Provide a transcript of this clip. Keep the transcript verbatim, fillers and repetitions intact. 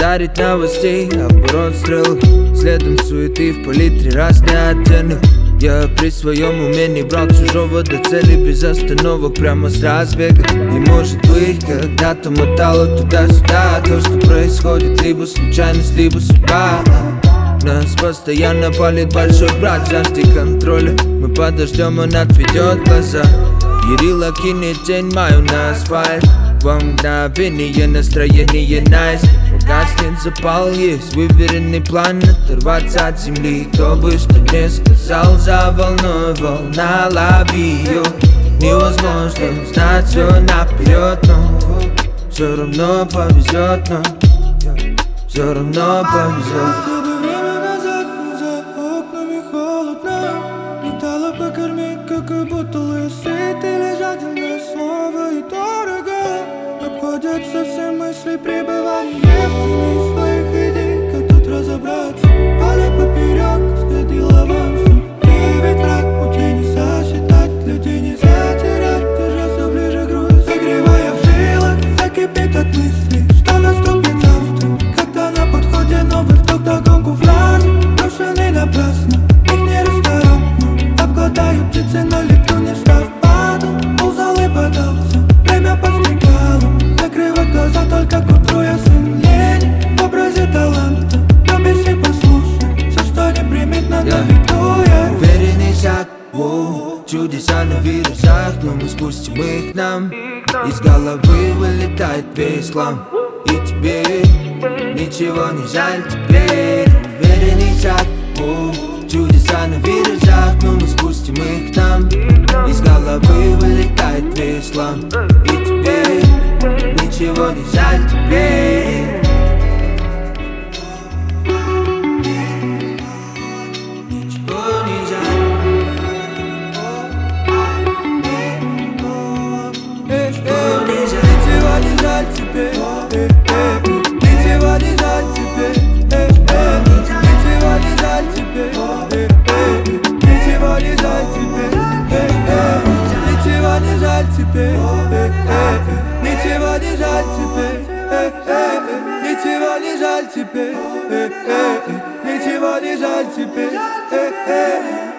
Радарить новостей, оборот стрел, следом суеты в палитре разный оттенок. Я при своем умении брал чужого до цели без остановок, прямо с разбега. И может быть, когда-то мотало туда-сюда. То, что происходит, либо случайность, либо судьба. Нас постоянно палит большой брат, жажде контроля. Мы подождем, он отведет глаза. Ярила кинет тень мою на асфальт. Во мгновение настроение найс. Погаснет запал, есть выверенный план оторваться от земли. Кто бы что ни сказал, за волной волна, лови ее. Невозможно знать все наперед, но все равно повезет, но все равно повезет. Чтобы время назад, но за окнами холодно. Металла покормить, как и бутылы сыт. Или жадное слово и дорого. Обходятся все мысли пребывания в тени своих идей. Как тут разобраться? Поле поперек, сходила авансом. Ты ведь враг, пути не сосчитать. Людей нельзя терять, держаться ближе груз. Согревая в жилах, закипит от мыслей, что наступит завтра. Когда на подходе новый вдох, догонку фраз. Брошенный напрасно, их не расторопно. Обгладаю птицы, но леплю не став падал. Ползал и подался, время подстрекало. Закрывать глаза только к утру, я сын лени. В образе таланта, любишь и послушай. Все, что не примет, надо веду я. Уверенный шаг, воу, чудеса на вирусах, но мы спустим их нам. Из головы вылетает весь хлам. И тебе ничего не жаль теперь. Уверенный шаг, воу, чудеса на виражах, но мы спустим их нам. Из головы вылетает весь хлам. И тебе ничего не жаль теперь. Ничего не жаль. Ничего не жаль. Ничего не жаль теперь. Ничего не жаль теперь. Ничего не жаль теперь. Ничего не жаль теперь. Ничего не жаль теперь. Ничего не жаль теперь. Ничего не жаль теперь. Ничего не жаль теперь.